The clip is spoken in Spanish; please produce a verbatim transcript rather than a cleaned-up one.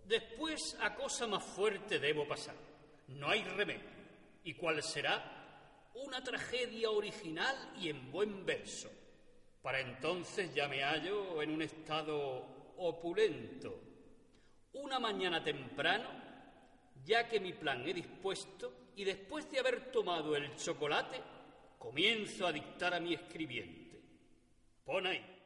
Después a cosa más fuerte debo pasar. No hay remedio. ¿Y cuál será? Una tragedia original y en buen verso. Para entonces ya me hallo en un estado opulento. Una mañana temprano, ya que mi plan he dispuesto, y después de haber tomado el chocolate, comienzo a dictar a mi escribiente. Pon ahí.